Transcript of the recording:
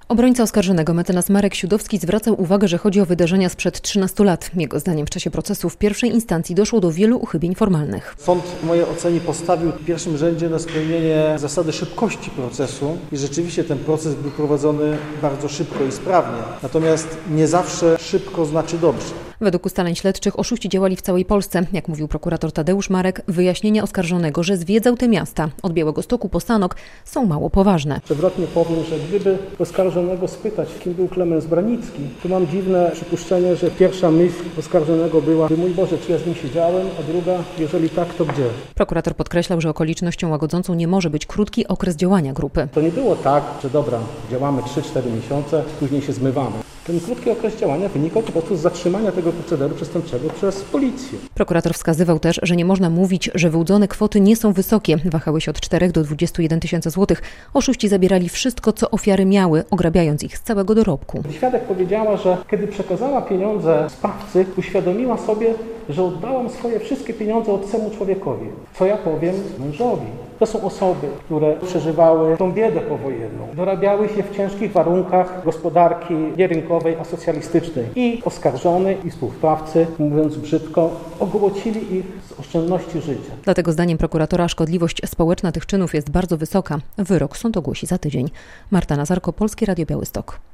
Obrońca oskarżonego mecenas Marek Siudowski zwracał uwagę, że chodzi o wydarzenia sprzed 13 lat. Jego zdaniem w czasie procesu w pierwszej instancji doszło do wielu uchybień formalnych. Sąd w mojej ocenie postawił w pierwszym rzędzie na spełnienie zasady szybkości procesu i rzeczywiście ten proces był prowadzony bardzo szybko i sprawnie. Natomiast nie zawsze szybko znaczy dobrze. Według ustaleń śledczych oszuści działali w całej Polsce. Jak mówił prokurator Tadeusz Marek, wyjaśnienia oskarżonego, że zwiedzał te miasta od Białegostoku po Sanok, są mało poważne. Przewrotnie powiem, że gdyby oskarżonego spytać, kim był Klemens Branicki, to mam dziwne przypuszczenie, że pierwsza myśl oskarżonego była: mój Boże, czy ja z nim siedziałem, a druga, jeżeli tak, to gdzie? Prokurator podkreślał, że okolicznością łagodzącą nie może być krótki okres działania grupy. To nie było tak, że dobra, działamy 3-4 miesiące, później się zmywamy. Ten krótki okres działania wynikał po prostu z zatrzymania tego procederu przestępczego przez policję. Prokurator wskazywał też, że nie można mówić, że wyłudzone kwoty nie są wysokie. Wahały się od 4 do 21 tysięcy złotych. Oszuści zabierali wszystko, co ofiary miały, ograbiając ich z całego dorobku. Świadek powiedziała, że kiedy przekazała pieniądze sprawcy, uświadomiła sobie, że oddałam swoje wszystkie pieniądze obcemu człowiekowi. Co ja powiem mężowi? To są osoby, które przeżywały tą biedę powojenną, dorabiały się w ciężkich warunkach gospodarki nierynkowej, a socjalistycznej. I oskarżony, i współsprawcy, mówiąc brzydko, ogłocili ich z oszczędności życia. Dlatego zdaniem prokuratora szkodliwość społeczna tych czynów jest bardzo wysoka. Wyrok sąd ogłosi za tydzień. Marta Nazarko, Polskie Radio Białystok.